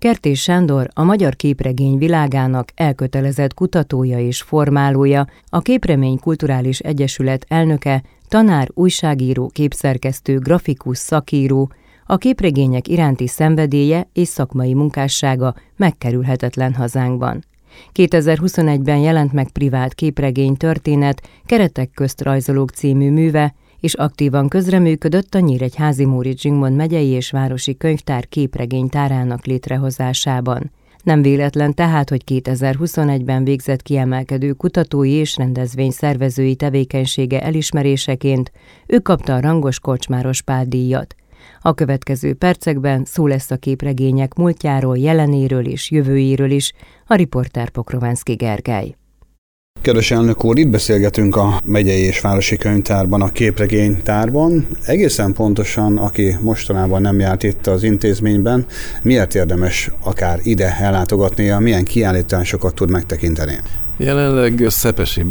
Kertész Sándor a magyar képregény világának elkötelezett kutatója és formálója, a Képremény Kulturális Egyesület elnöke, tanár, újságíró, képszerkesztő, grafikus, szakíró, a képregények iránti szenvedélye és szakmai munkássága megkerülhetetlen hazánkban. 2021-ben jelent meg Privált képregény történet, Keretek közt rajzolók című műve, és aktívan közreműködött a Nyíregyházi Móricz Zsigmond megyei és városi könyvtár képregénytárának létrehozásában. Nem véletlen tehát, hogy 2021-ben végzett kiemelkedő kutatói és rendezvényszervezői tevékenysége elismeréseként ő kapta a Rangos Korcsmáros Pál díjat. A következő percekben szó lesz a képregények múltjáról, jelenéről és jövőjéről is, a riporter Pokrovánszky Gergely. Kedves elnök úr, itt beszélgetünk a megyei és városi könyvtárban, a képregénytárban. Egészen pontosan, aki mostanában nem járt itt az intézményben, miért érdemes akár ide ellátogatnia, milyen kiállításokat tud megtekinteni? Jelenleg Szepesi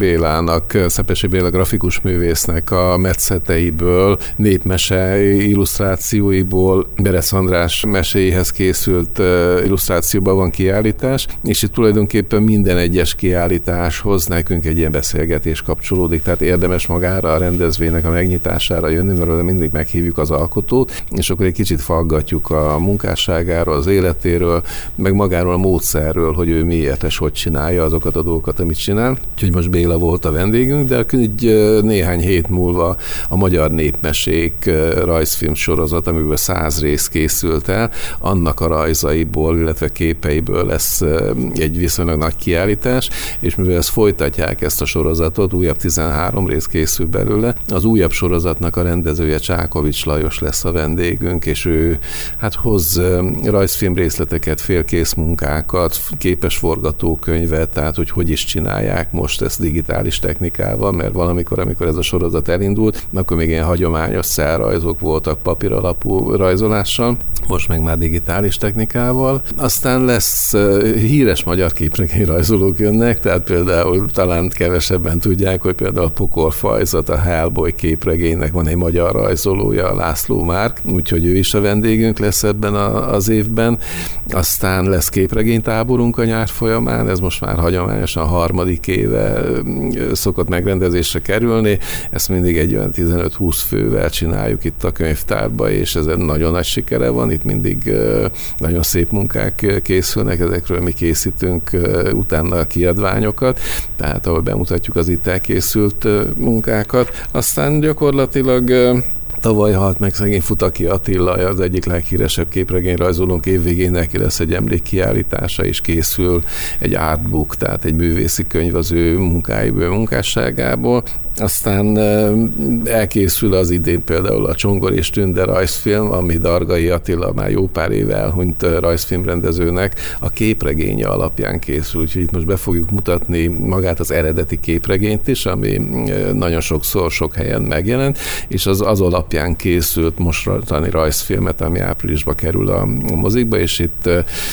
Béla grafikus művésznek a metszeteiből, népmese illusztrációiból, Beresz András meséihez készült illusztrációban van kiállítás, és itt tulajdonképpen minden egyes kiállításhoz nekünk egy ilyen beszélgetés kapcsolódik, tehát érdemes magára a rendezvénynek a megnyitására jönni, mert mindig meghívjuk az alkotót, és akkor egy kicsit faggatjuk a munkásságáról, az életéről, meg magáról a módszerről, hogy ő miért és hogy csinálja azokat a dolgokat, amit csinál. Úgyhogy most Béla volt a vendégünk, de néhány hét múlva a Magyar Népmesék rajzfilm sorozat, amiből 100 rész készült el, annak a rajzaiból, illetve képeiből lesz egy viszonylag nagy kiállítás, és mivel ezt folytatják ezt a sorozatot, újabb 13 rész készül belőle, az újabb sorozatnak a rendezője Csákovics Lajos lesz a vendégünk, és ő hoz rajzfilm részleteket, félkész munkákat, képes forgatókönyvet, tehát hogy is csinálják most ezt digitális technikával, mert valamikor, amikor ez a sorozat elindult, akkor még ilyen hagyományos szellrajzok voltak papír alapú rajzolással, most meg már digitális technikával. Aztán lesz híres magyar képregényrajzolók jönnek, tehát például talán kevesebben tudják, hogy például a Pokolfajzat, a Hellboy képregénynek van egy magyar rajzolója, László Márk, úgyhogy ő is a vendégünk lesz ebben az évben. Aztán lesz képregénytáborunk a nyár folyamán, ez most már hagyományosan 3. éve szokott megrendezésre kerülni, ezt mindig egy olyan 15-20 fővel csináljuk itt a könyvtárba, és ez nagyon nagy sikere van, itt mindig nagyon szép munkák készülnek, ezekről mi készítünk utána a kiadványokat, tehát ahol bemutatjuk az itt elkészült munkákat. Aztán gyakorlatilag tavaly halt meg szegény Futaki Attila, az egyik leghíresebb képregényrajzolónk, évvégén neki lesz egy emlékkiállítása, és készül egy artbook, tehát egy művészi könyv az ő munkáiból, munkásságából. Aztán elkészül az idén például a Csongor és Tünde rajzfilm, ami Dargai Attila már jó pár éve elhunyt rajzfilmrendezőnek a képregénye alapján készül, úgyhogy itt most be fogjuk mutatni magát az eredeti képregényt is, ami nagyon sokszor sok helyen megjelent, és az alapján készült mostani rajzfilmet, ami áprilisba kerül a mozikba, és itt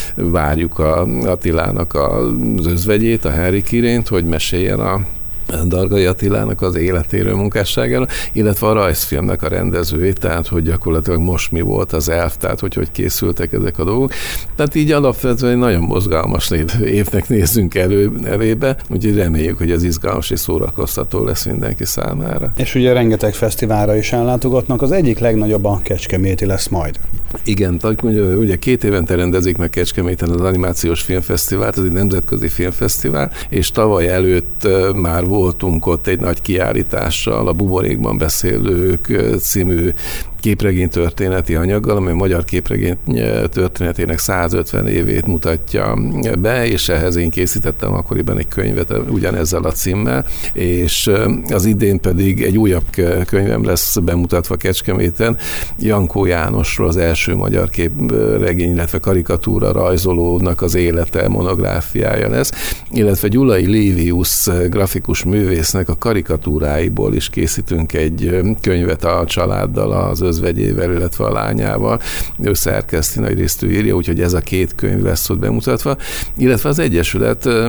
várjuk Attilának az özvegyét, a Henrik Irént, hogy meséljen a Dargai Attilának az életéről, munkásságáról, illetve a rajzfilmnek a rendezőjét, tehát hogy gyakorlatilag most mi volt az elv, tehát hogy készültek ezek a dolgok. Tehát így alapvetően egy nagyon mozgalmas évnek nézzünk elébe, úgyhogy reméljük, hogy ez izgalmas és szórakoztató lesz mindenki számára. És ugye rengeteg fesztiválra is ellátogatnak, az egyik legnagyobb a kecskeméti lesz majd. Igen, ugye 2 évente rendezik meg Kecskeméten az Animációs Filmfesztivált, ez egy nemzetközi filmfesztivál, és tavaly előtt már voltunk ott egy nagy kiállítással, a Buborékban beszélők című képregény történeti anyaggal, amely a magyar képregény történetének 150 évét mutatja be, és ehhez én készítettem akkoriban egy könyvet ugyanezzel a címmel, és az idén pedig egy újabb könyvem lesz bemutatva Kecskeméten, Jankó Jánosról, az első magyar képregény, illetve karikatúra rajzolónak az élete monográfiája lesz, illetve Gyulai Lévius grafikus művésznek a karikatúráiból is készítünk egy könyvet a családdal, az özvegyével, illetve a lányával. Ő szerkeszti, nagy részt ő írja, úgyhogy ez a 2 könyv lesz ott bemutatva. Illetve az Egyesület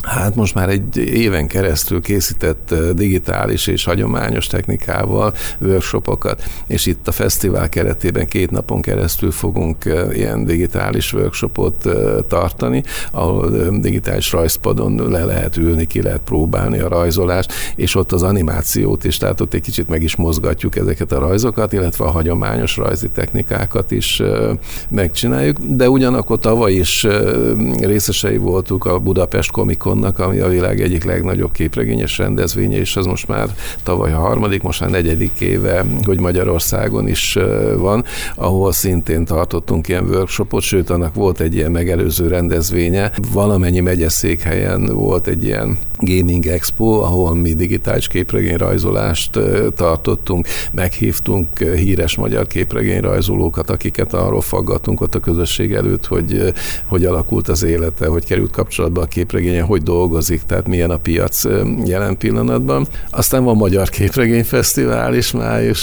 Hát most már egy éven keresztül készített digitális és hagyományos technikával workshopokat, és itt a fesztivál keretében 2 napon keresztül fogunk ilyen digitális workshopot tartani, ahol digitális rajzpadon le lehet ülni, ki lehet próbálni a rajzolást, és ott az animációt is, tehát ott egy kicsit meg is mozgatjuk ezeket a rajzokat, illetve a hagyományos rajzi technikákat is megcsináljuk, de ugyanakkor tavaly is részesei voltunk a Budapest Comic-Connak, ami a világ egyik legnagyobb képregényes rendezvénye, és az most már tavaly a 3., most már 4. éve, hogy Magyarországon is van, ahol szintén tartottunk ilyen workshopot, sőt, annak volt egy ilyen megelőző rendezvénye. Valamennyi megyeszékhelyen volt egy ilyen Gaming Expo, ahol mi digitális képregényrajzolást tartottunk, meghívtunk híres magyar képregényrajzolókat, akiket arról faggatunk ott a közösség előtt, hogy alakult az élete, hogy került kapcsolatba a képregényen, hogy dolgozik, tehát milyen a piac jelen pillanatban. Aztán van Magyar Képregényfesztivál is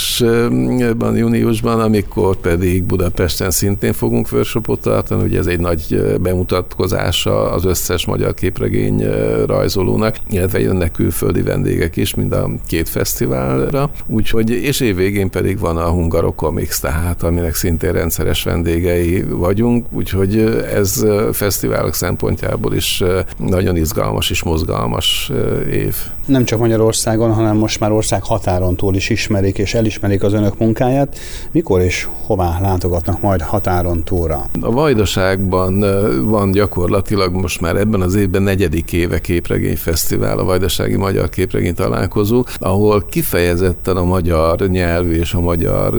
májusban, júniusban, amikor pedig Budapesten szintén fogunk workshopot tartani, ugye ez egy nagy bemutatkozása az összes magyar képregény rajzolónak, illetve jönnek külföldi vendégek is, mind a 2 fesztiválra. Úgyhogy, és évvégén pedig van a Hungarocomics, tehát aminek szintén rendszeres vendégei vagyunk, úgyhogy ez fesztiválok szempontjából is nagyon izgalmas és mozgalmas év. Nem csak Magyarországon, hanem most már ország határon túl is ismerik és elismerik az önök munkáját. Mikor és hová látogatnak majd határon túlra? A Vajdaságban van gyakorlatilag most már ebben az évben 4. éve képregényfesztivál, a Vajdasági Magyar Képregény Találkozó, ahol kifejezetten a magyar nyelvű és a magyar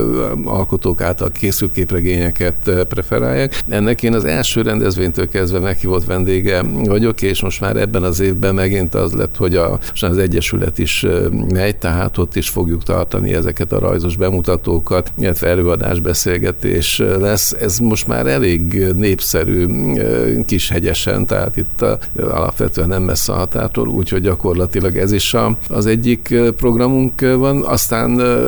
alkotók által készült képregényeket preferálják. Ennek én az első rendezvénytől kezdve meghívott vendége vagyok, és most már ebben az évben megint az lett, hogy az Egyesület is megy, tehát ott is fogjuk tartani ezeket a rajzos bemutatókat, illetve előadásbeszélgetés lesz. Ez most már elég népszerű Kishegyesen, tehát itt alapvetően nem messze a határtól, úgyhogy gyakorlatilag ez is az egyik programunk van. Aztán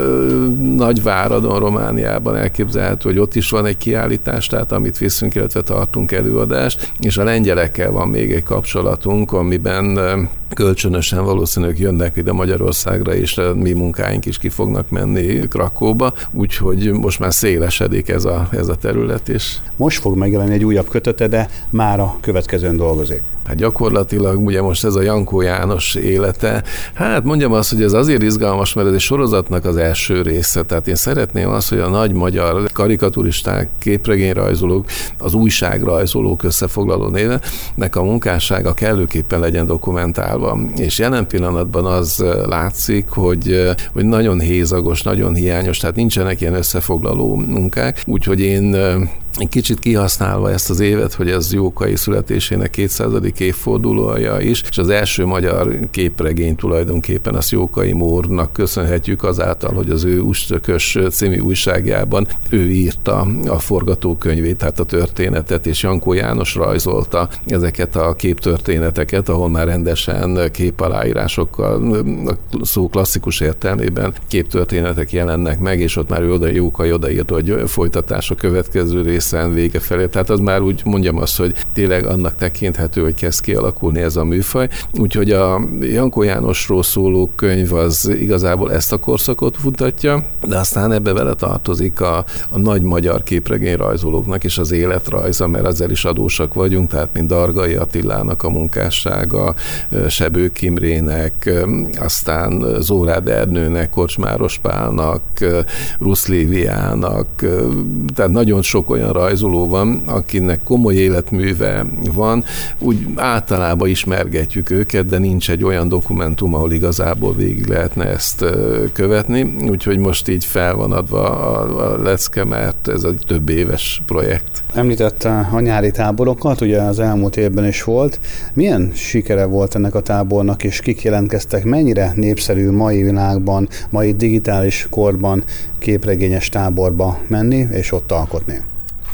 Nagyváradon, Romániában elképzelhető, hogy ott is van egy kiállítás, tehát amit viszünk, illetve tartunk előadást, és a lengyelekkel van még egy kapcsolatunk, amiben kölcsönösen valószínűleg jönnek ide Magyarországra, és a mi munkáink is ki fognak menni Krakóba, úgyhogy most már szélesedik ez a terület is. Most fog megjelenni egy újabb kötete, de már a következőn dolgozik. Hát gyakorlatilag ugye most ez a Jankó János élete, hát mondjam azt, hogy ez azért izgalmas, mert ez egy sorozatnak az első része, tehát én szeretném azt, hogy a nagy magyar karikaturisták, képregényrajzolók, az újságrajzolók összefoglaló névnek a munkássága kellőképpen legyen dokumentálva. És jelen pillanatban az látszik, hogy nagyon hézagos, nagyon hiányos, tehát nincsenek ilyen összefoglaló munkák, úgyhogy én egy kicsit kihasználva ezt az évet, hogy ez Jókai születésének 200. évfordulója is, és az első magyar képregény tulajdonképpen azt Jókai Mórnak köszönhetjük azáltal, hogy az ő Ustökös című újságjában ő írta a forgatókönyvét, tehát a történetet, és Jankó János rajzolta ezeket a képtörténeteket, ahol már rendesen képaláírásokkal, a szó klasszikus értelmében képtörténetek jelennek meg, és ott már Jókai odaírta, hogy folytatás a következő részen vége felé. Tehát az már úgy mondjam azt, hogy tényleg annak tekinthető, hogy kezd kialakulni ez a műfaj. Úgyhogy a Jankó Jánosról szóló könyv az igazából ezt a korszakot mutatja, de aztán ebbe vele tartozik a nagy magyar képregényrajzolóknak is az életrajza, mert ezzel is adósak vagyunk, tehát mint Dargai Attilának a munkássága, Sebők Imrének, aztán Zórád Ernőnek, Kocsmáros Pálnak, Rusz Léviának, tehát nagyon sok olyan rajzoló van, akinek komoly életműve van, úgy általában ismergetjük őket, de nincs egy olyan dokumentum, ahol igazából végig lehetne ezt követni, úgyhogy most így fel van adva a lecke, mert ez egy több éves projekt. Említette a nyári táborokat, ugye az elmúlt évben is volt. Milyen sikere volt ennek a tábornak, és kik jelentkeztek? Mennyire népszerű mai világban, mai digitális korban képregényes táborba menni, és ott alkotni?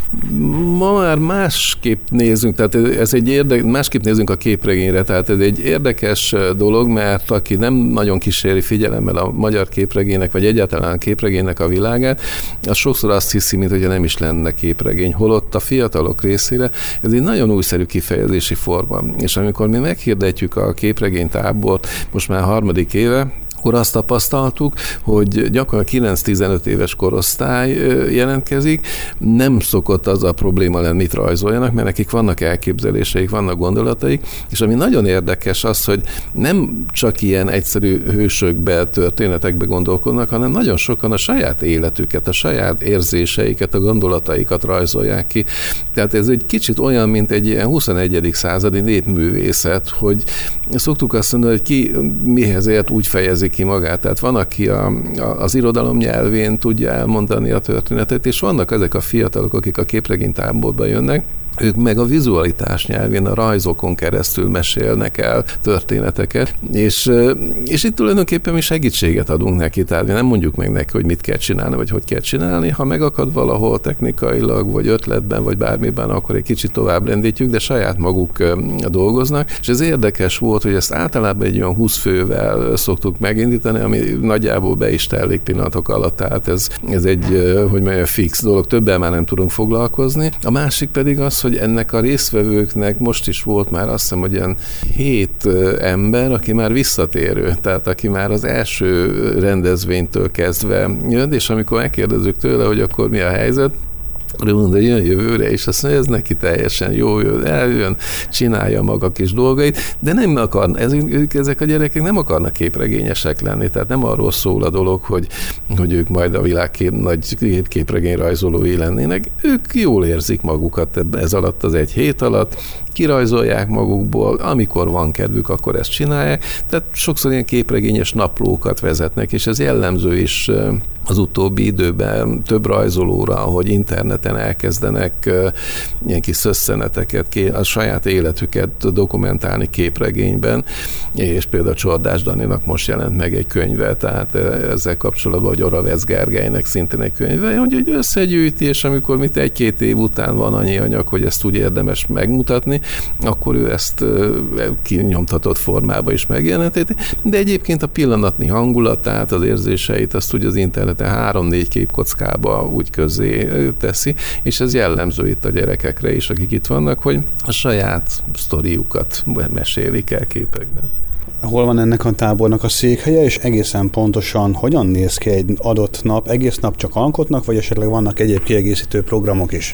Ma már másképp nézünk, tehát másképp nézünk a képregényre, tehát ez egy érdekes dolog, mert aki nem nagyon kíséri figyelemmel a magyar képregénynek, vagy egyáltalán a képregénynek a világát, az sokszor azt hiszi, mintha nem is lenne képregény, holott a fiatalok részére ez egy nagyon újszerű kifejezési forma. És amikor mi meghirdetjük a képregénytábort most már 3. éve, akkor azt tapasztaltuk, hogy gyakorlatilag 9-15 éves korosztály jelentkezik, nem szokott az a probléma lenni, mit rajzoljanak, mert nekik vannak elképzeléseik, vannak gondolataik, és ami nagyon érdekes az, hogy nem csak ilyen egyszerű hősökbe, történetekbe gondolkodnak, hanem nagyon sokan a saját életüket, a saját érzéseiket, a gondolataikat rajzolják ki. Tehát ez egy kicsit olyan, mint egy ilyen 21. századi népművészet, hogy szoktuk azt mondani, hogy ki mihez ért, úgy fejezi ki magát. Tehát van, aki az irodalom nyelvén tudja elmondani a történetet, és vannak ezek a fiatalok, akik a képregénytáborba jönnek, ők meg a vizualitás nyelvén, a rajzokon keresztül mesélnek el történeteket, és itt tulajdonképpen mi segítséget adunk neki, tehát mi nem mondjuk meg neki, hogy mit kell csinálni, vagy hogy kell csinálni, ha megakad valahol technikailag, vagy ötletben, vagy bármiben, akkor egy kicsit tovább rendítjük, de saját maguk dolgoznak, és ez érdekes volt, hogy ezt általában egy olyan 20 fővel szoktuk megindítani, ami nagyjából be is telik pillanatok alatt, tehát ez egy, hogy mondjam, fix dolog, többel már nem tudunk foglalkozni. A másik pedig az, hogy ennek a résztvevőknek most is volt már azt hiszem, hogy ilyen 7 ember, aki már visszatérő, tehát aki már az első rendezvénytől kezdve jön, és amikor megkérdezzük tőle, hogy akkor mi a helyzet, akkor mondja, jön jövőre, és azt mondja, ez neki teljesen jó, eljön, csinálja maga kis dolgait, de nem akar, ezek a gyerekek nem akarnak képregényesek lenni, tehát nem arról szól a dolog, hogy ők majd a világ nagy képregényrajzolói lennének, ők jól érzik magukat ez alatt az egy hét alatt, kirajzolják magukból, amikor van kedvük, akkor ezt csinálják, tehát sokszor ilyen képregényes naplókat vezetnek, és ez jellemző is az utóbbi időben több rajzolóra, hogy interneten elkezdenek ilyen kis szösszeneteket, a saját életüket dokumentálni képregényben, és például Csordás Daninak most jelent meg egy könyve, tehát ezzel kapcsolatban, hogy Oravec Gergelynek szintén egy könyve, hogy összegyűjti, és amikor 1-2 év után van annyi anyag, hogy ezt úgy érdemes megmutatni, akkor ő ezt kinyomtatott formába is megjelentheti, de egyébként a pillanatnyi hangulatát, az érzéseit, azt ugye az interneten 3-4 képkockába úgy közzé teszi, és ez jellemző itt a gyerekekre is, akik itt vannak, hogy a saját sztoriukat mesélik el képekben. Hol van ennek a tábornak a székhelye, és egészen pontosan hogyan néz ki egy adott nap? Egész nap csak alkotnak, vagy esetleg vannak egyéb kiegészítő programok is?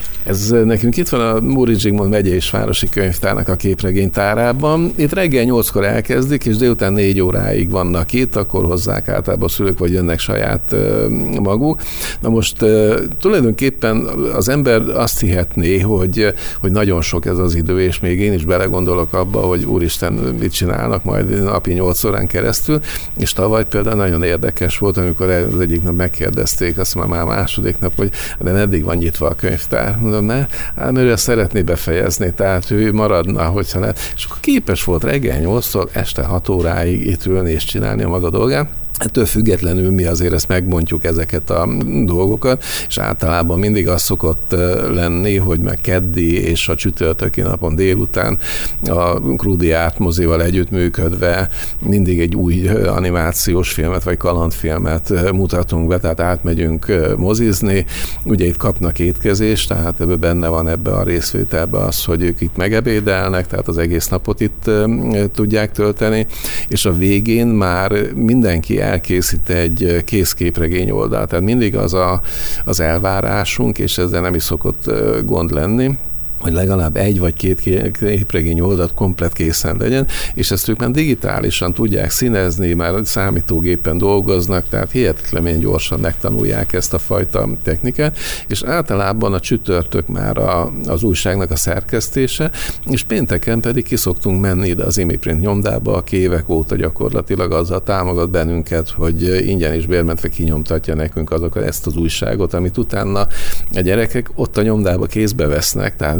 Ez nekünk itt van a Móricz Zsigmond megyei és városi könyvtárnak a képregénytárában. Itt reggel 8-kor elkezdik, és délután 4 óráig vannak itt, akkor hozzák általában a szülők, vagy jönnek saját maguk. Na most tulajdonképpen az ember azt hihetné, hogy nagyon sok ez az idő, és még én is belegondolok abba, hogy úristen, mit csinálnak majd napi 8 órán keresztül, és tavaly például nagyon érdekes volt, amikor az egyik nap megkérdezték, azt már második nap, hogy de meddig van nyitva a könyvtár. Mert ezt szeretné befejezni, tehát ő maradna, hogyha lehet. És akkor képes volt reggel 8-tól este 6 óráig itt ülni és csinálni a maga dolgát. Ettől függetlenül mi azért ezt megbontjuk ezeket a dolgokat, és általában mindig az szokott lenni, hogy meg keddi és a csütörtöki napon délután a Krudi Árt mozival együttműködve mindig egy új animációs filmet vagy kalandfilmet mutatunk be, tehát átmegyünk mozizni. Ugye itt kapnak étkezést, tehát ebben benne van ebbe a részvételbe az, hogy ők itt megebédelnek, tehát az egész napot itt tudják tölteni, és a végén már mindenki elkészít egy kész képregény oldalt. Tehát mindig az elvárásunk, és ezzel nem is szokott gond lenni, hogy legalább 1 vagy 2 képregény oldalt komplett készen legyen, és ezt ők már digitálisan tudják színezni, már számítógépen dolgoznak, tehát hihetetlenül gyorsan megtanulják ezt a fajta technikát, és általában a csütörtök már az újságnak a szerkesztése, és pénteken pedig ki szoktunk menni ide az Imiprint nyomdába, aki évek óta gyakorlatilag azzal támogat bennünket, hogy ingyen és bérmentve kinyomtatja nekünk ezt az újságot, amit utána a gyerekek ott a nyomdába kézbe vesznek, tehát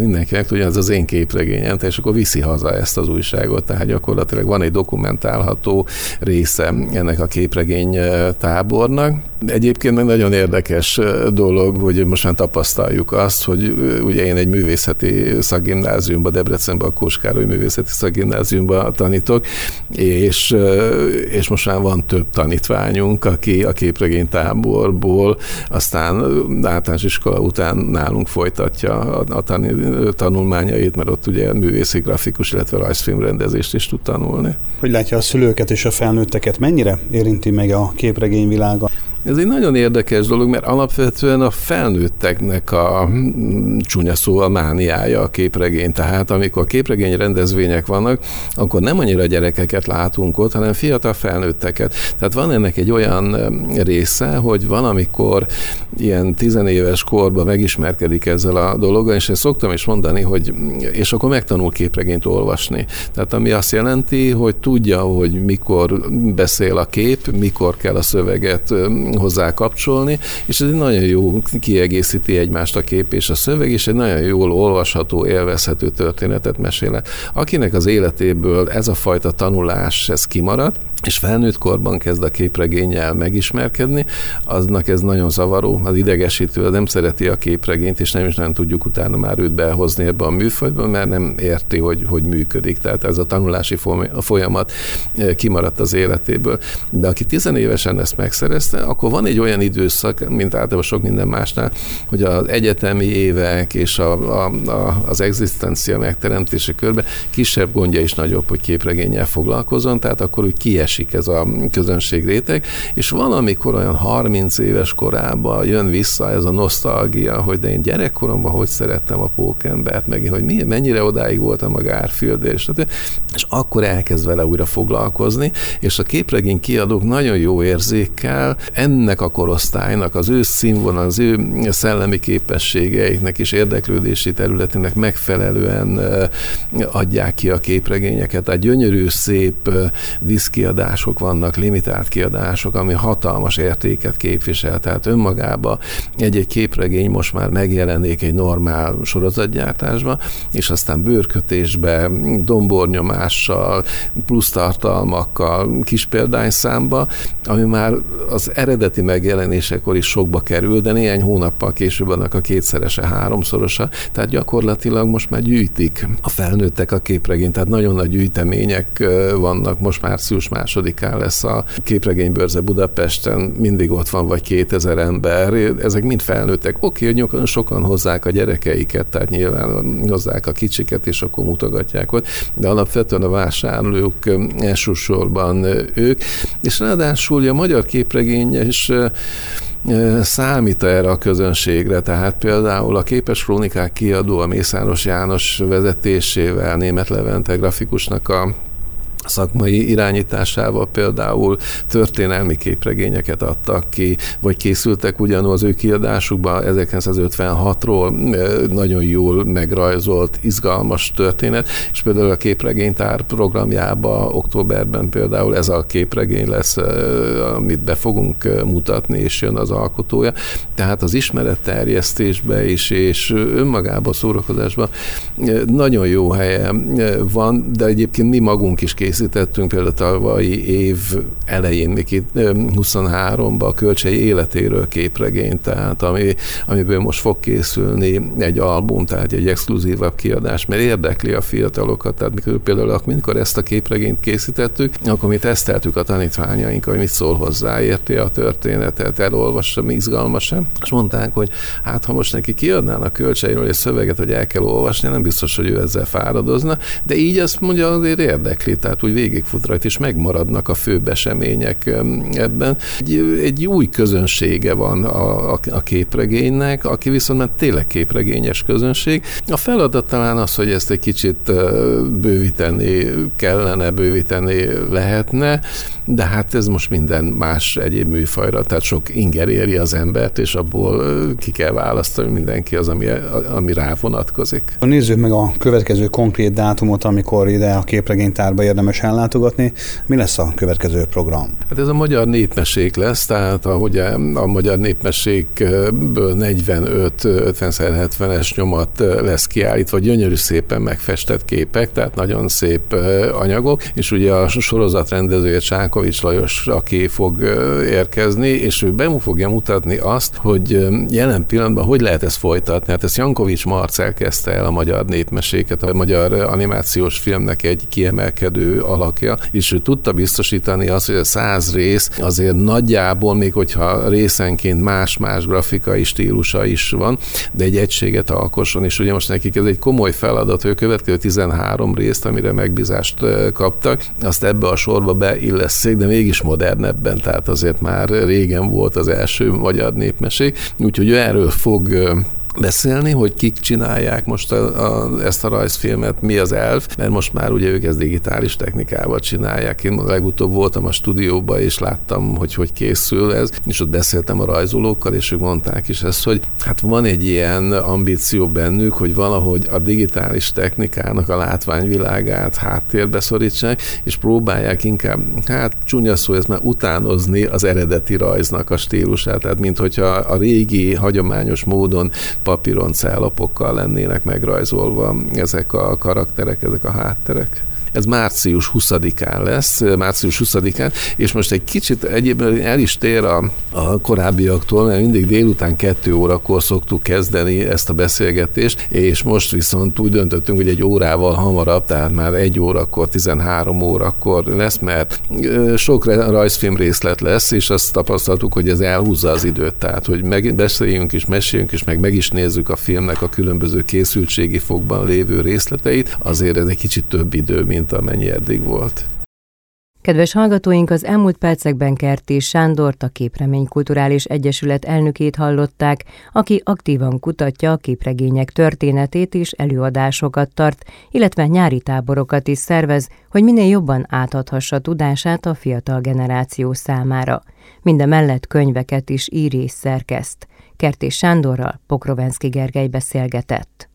mindenkinek tudja, ez az én képregényem, és akkor viszi haza ezt az újságot, tehát gyakorlatilag van egy dokumentálható része ennek a képregény tábornak. Egyébként meg nagyon érdekes dolog, hogy most már tapasztaljuk azt, hogy ugye én egy művészeti szakgimnáziumban, Debrecenben a Kós Károly művészeti szakgimnáziumban tanítok, és most már van több tanítványunk, aki a képregénytáborból aztán általános iskola után nálunk folytatja a tanulmányait, mert ott ugye művészi, grafikus, illetve rajzfilmrendezést is tud tanulni. Hogy látja a szülőket és a felnőtteket, mennyire érinti meg a képregényvilága? Ez egy nagyon érdekes dolog, mert alapvetően a felnőtteknek a csúnya szóval mániája a képregény. Tehát amikor képregény rendezvények vannak, akkor nem annyira gyerekeket látunk ott, hanem fiatal felnőtteket. Tehát van ennek egy olyan része, hogy van, amikor ilyen 10 éves korban megismerkedik ezzel a dologgal, és én szoktam is mondani, hogy és akkor megtanul képregényt olvasni. Tehát ami azt jelenti, hogy tudja, hogy mikor beszél a kép, mikor kell a szöveget hozzá kapcsolni, és ez egy nagyon jó kiegészíti egymást a kép és a szöveg, és egy nagyon jól olvasható, élvezhető történetet mesél. Akinek az életéből ez a fajta tanulás, ez kimarad, és felnőtt korban kezd a képregénnyel megismerkedni, aznak ez nagyon zavaró, az idegesítő, nem szereti a képregényt, és nem is nagyon tudjuk utána már őt behozni ebbe a műfajba, mert nem érti, hogy működik. Tehát ez a tanulási folyamat kimaradt az életéből. De aki 10 évesen ezt megszerezte, akkor van egy olyan időszak, mint általában sok minden másnál, hogy az egyetemi évek és az egzisztencia megteremtése körben kisebb gondja is nagyobb, hogy képregénnyel foglalkozzon, tehát akkor úgy kiesik ez a közönség réteg, és valamikor olyan 30 éves korában jön vissza ez a nosztalgia, hogy de én gyerekkoromban hogy szerettem a Pókembert, meg hogy mennyire odáig voltam a Garfield, és akkor elkezd vele újra foglalkozni, és a képregény kiadók nagyon jó érzékkel ennek a korosztálynak, az ő színvonal, az ő szellemi képességeiknek és érdeklődési területének megfelelően adják ki a képregényeket. Tehát gyönyörű, szép diszkiadások vannak, limitált kiadások, ami hatalmas értéket képvisel. Tehát önmagában egy-egy képregény most már megjelenik egy normál sorozatgyártásba, és aztán bőrkötésbe, dombornyomással, plusz tartalmakkal, kis példányszámba, ami már az eredeti megjelenésekor is sokba kerül, de néhány hónappal később annak a 2-szerese, 3-szorosa, tehát gyakorlatilag most már gyűjtik a felnőttek a képregényt, tehát nagyon nagy gyűjtemények vannak, most március 2-án lesz a képregénybörze Budapesten, mindig ott van vagy 2000 ember, ezek mind felnőttek. Oké, hogy sokan hozzák a gyerekeiket, tehát nyilván hozzák a kicsiket, és akkor mutogatják ott, de alapvetően a vásárlók elsősorban ők, és ráadásul a magyar képregény is számít erre a közönségre, tehát például a Képes Krónikák kiadó a Mészáros János vezetésével, Németh Levente grafikusnak a szakmai irányításával például történelmi képregényeket adtak ki, vagy készültek ugyanúgy az ő kiadásukban 1956-ról nagyon jól megrajzolt, izgalmas történet, és például a Képregénytár programjában októberben például ez a képregény lesz, amit be fogunk mutatni, és jön az alkotója. Tehát az ismeretterjesztésben is, és önmagában a szórakozásban nagyon jó helye van, de egyébként mi magunk is készítettünk például tavalyi év elején, még 23-ban a Kölcsei életéről képregényt, tehát amiből most fog készülni egy album, tehát egy exkluzívabb kiadás, mert érdekli a fiatalokat, tehát például amikor ezt a képregényt készítettük, akkor mi teszteltük a tanítványainkkal, hogy mit szól hozzá, érti a történetet, elolvassa, izgalmas-e, és mondták, hogy hát ha most neki kiadnának Kölcseiről egy szöveget, hogy el kell olvasni, nem biztos, hogy ő ezzel fáradozna, de így azt mondja, azért érdekli, tehát úgy végigfut rajta, és megmaradnak a főbb események ebben. Egy új közönsége van a képregénynek, aki viszont már tényleg képregényes közönség. A feladat talán az, hogy ezt egy kicsit bővíteni kellene, bővíteni lehetne, de hát ez most minden más egyéb műfajra, tehát sok inger éri az embert, és abból ki kell választani, mindenki az, ami rá vonatkozik. Nézzük meg a következő konkrét dátumot, amikor ide a képregénytárba érdemes ellátogatni. Mi lesz a következő program? Hát ez a magyar népmesék lesz, tehát ahogy a magyar népmesékből 45-50-70-es nyomat lesz kiállítva, gyönyörű szépen megfestett képek, tehát nagyon szép anyagok, és ugye a sorozat rendezője Csánkovics Lajos, aki fog érkezni, és ő fogja mutatni azt, hogy jelen pillanatban hogy lehet ezt folytatni. Hát ezt Jankovics Marcell kezdte el a magyar népmeséket, a magyar animációs filmnek egy kiemelkedő alakja, és ő tudta biztosítani azt, hogy a 100 rész azért nagyjából, még hogyha részenként más-más grafikai stílusa is van, de egy egységet alkosson, és ugye most nekik ez egy komoly feladat, hogy a következő 13 részt, amire megbízást kaptak, azt ebbe a sorba beillesszék, de mégis modernebben, tehát azért már régen volt az első magyar népmesék, úgyhogy ő erről fog beszélni, hogy kik csinálják most ezt a rajzfilmet, mi az elv, mert most már ugye ők ezt digitális technikával csinálják. Én legutóbb voltam a stúdióban, és láttam, hogy készül ez, és ott beszéltem a rajzolókkal, és ők mondták is ezt, hogy hát van egy ilyen ambíció bennük, hogy valahogy a digitális technikának a látványvilágát háttérbe szorítsák, és próbálják inkább, hát csúnya szó, ez már utánozni az eredeti rajznak a stílusát, tehát mint hogyha a régi, hagyományos módon papíron cállapokkal lennének megrajzolva ezek a karakterek, ezek a hátterek. Ez március 20-án lesz, és most egy kicsit egyébként el is tér a korábbiaktól, mert mindig délután 2 órakor szoktuk kezdeni ezt a beszélgetést, és most viszont úgy döntöttünk, hogy 1 órával hamarabb, tehát már 1 órakor, 13 órakor lesz, mert sok rajzfilm részlet lesz, és azt tapasztaltuk, hogy ez elhúzza az időt, tehát hogy beszéljünk és meséljünk, és meg is nézzük a filmnek a különböző készültségi fokban lévő részleteit, azért ez egy kicsit több idő, mint amennyi eddig volt. Kedves hallgatóink, az elmúlt percekben Kertész Sándort, a Képremény Kulturális Egyesület elnökét hallották, aki aktívan kutatja a képregények történetét és előadásokat tart, illetve nyári táborokat is szervez, hogy minél jobban átadhassa tudását a fiatal generáció számára. Mindemellett könyveket is ír és szerkeszt. Kertész Sándorral Pokrovenszky Gergely beszélgetett.